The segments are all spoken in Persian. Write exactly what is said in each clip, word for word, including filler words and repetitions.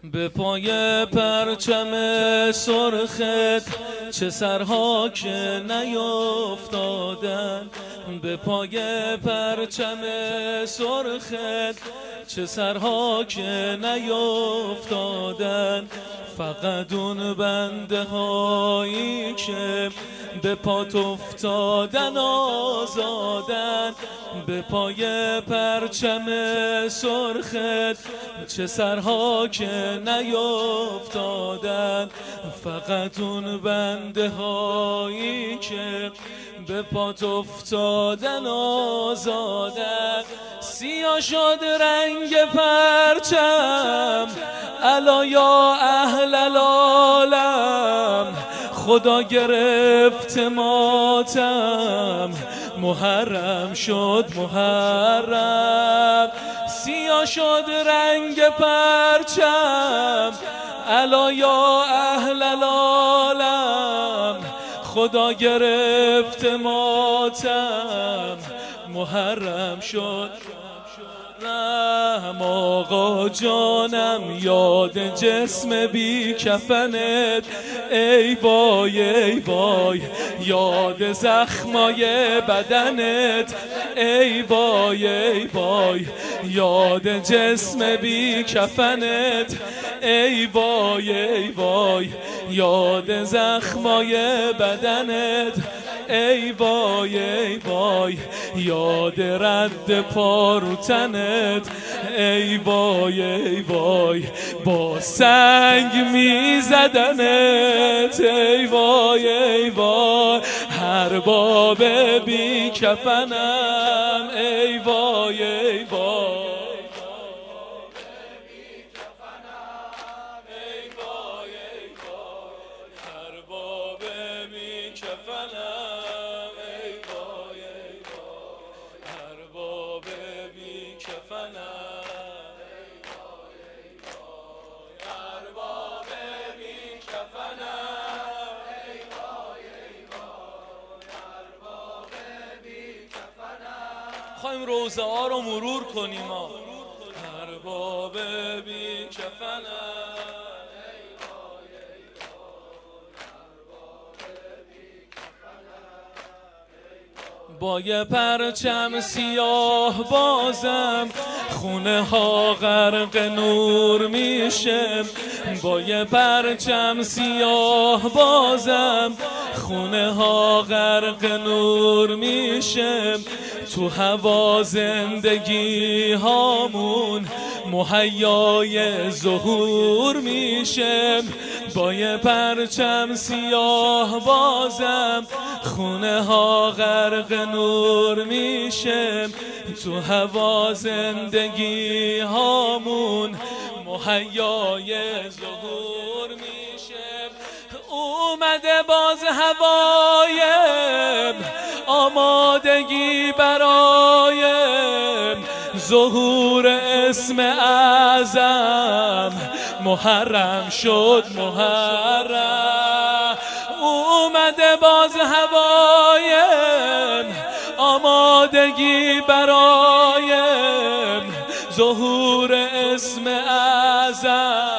به پای پرچم سرخت چه سرها که نیفتادن، به پای پرچم سرخت چه سرها که نیفتادن، فقط اون بنده هایی که به پات افتادن آزادن. به پای پرچم سرخت چه سرها که نیفتادن، فقط اون بنده هایی که به پات افتادن آزادن. سیاه شد رنگ پرچم الا یا اهل العالم، خدا گرفت ماتم محرم شد محرم. سیاه شد رنگ پرچم الا یا اهل العالم، خدا گرفت ماتم محرم شد. رحم آقا جانم یاد جسم بی کفنت، ای وای ای وای یاد زخمای بدنت، ای وای ای وای یاد جسم بی کفنت، ای وای ای وای یاد زخمای بدنت، ای وای ای وای یاد رد پاروتنت، ای وای ای وای با سنگ میزدنت، ای وای ای وای هر باب بی کفنم، ای وای ای وای خواهیم روزه ها رو مرور کنیم ها. ارباب بی کفنم، با یه پرچم سیاه بازم خونه ها غرق نور میشه، با یه پرچم سیاه بازم خونه ها غرق نور میشه، تو هوا زندگی هامون مهیای ظهور میشه، با یه پرچم سیاه بازم خونه ها غرق نور میشه، تو هوا زندگی هامون مهیای ظهور میشه. اومده باز هوای آمادگی برای ظهور اسم اعظم، محرم شد محرم. اومده باز هوای آمادگی برای ظهور اسم اعظم،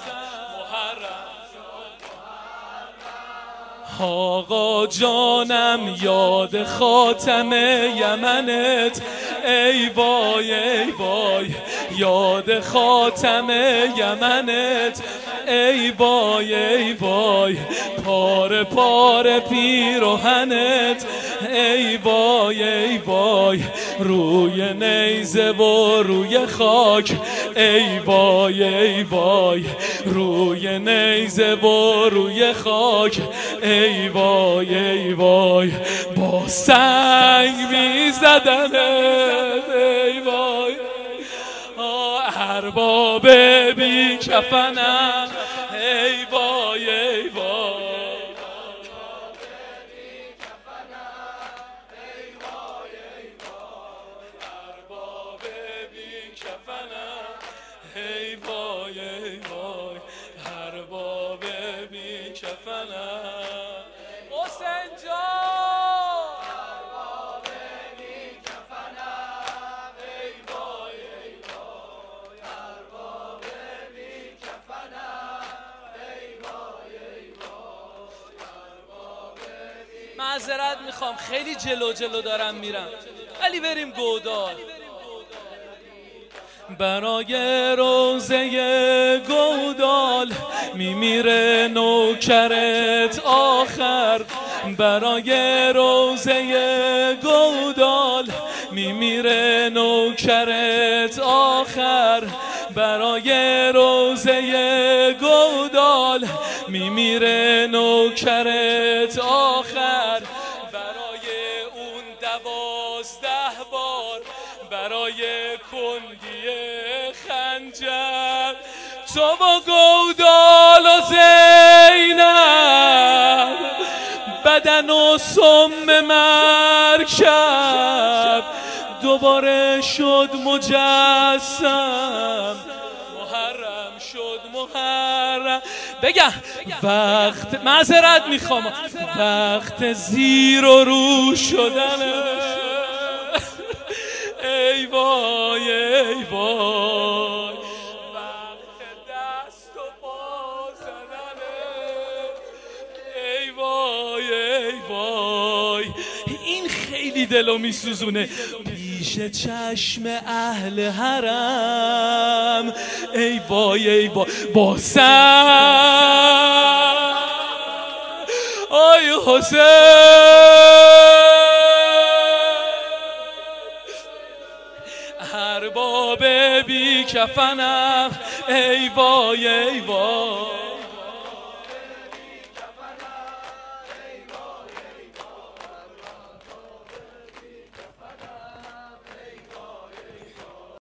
آقا جانم یاد خاتم یمنت، ای وای ای وای یاد خاتم یمنت، ای وای ای وای پاره پاره پیراهنت، ای وای ای وای روی نیزه و روی خاک، ای وای ای وای روی نیزه و روی خاک، ای وای ای وای با سنگ میزدنت، ای وای ارباب بی کفنم، ای وای ای وای ای وای ای وای ارباب بی کفنم. حسین جان ارباب بی کفنم، ای وای ای وای ارباب بی کفنم. معذرت میخوام خیلی جلو جلو دارم میرم، ولی بریم گودال. برای روزه گودال میمیره نوکرت آخر، برای روزه گودال میمیره نوکرت آخر، برای روزه گودال میمیره نوکرت آخر، برای اون دوازده بار برای کندی خنجر تو و گودال و زینب بدن و سم مرکب دوباره شد مجسم، محرم شد محرم. بگم وقت معذرت میخوام، وقت زیر و رو شدنه. ای وای ای وای، وقت دست و پا زدنه. ای وای ای وای، این خیلی دلو میسوزونه. پیش چشم اهل حرم ای وای ای وای، باسم آی حسین، ارباب بی کفنم ای وای ای وای.